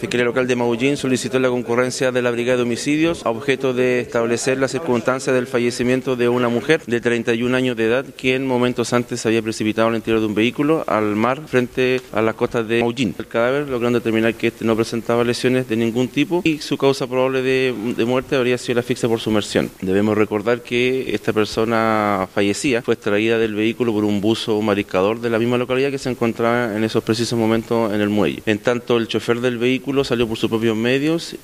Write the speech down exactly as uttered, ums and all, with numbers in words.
Fiscalía Local de Maullín solicitó la concurrencia de la Brigada de Homicidios a objeto de establecer las circunstancias del fallecimiento de una mujer de treinta y un años de edad, quien momentos antes se había precipitado al interior de un vehículo al mar frente a las costas de Maullín. El cadáver lograron determinar que este no presentaba lesiones de ningún tipo y su causa probable de, de muerte habría sido la asfixia por sumersión. Debemos recordar que esta persona fallecida fue extraída del vehículo por un buzo mariscador de la misma localidad que se encontraba en esos precisos momentos en el muelle. En tanto, el chofer del vehículo salió por sus propios medios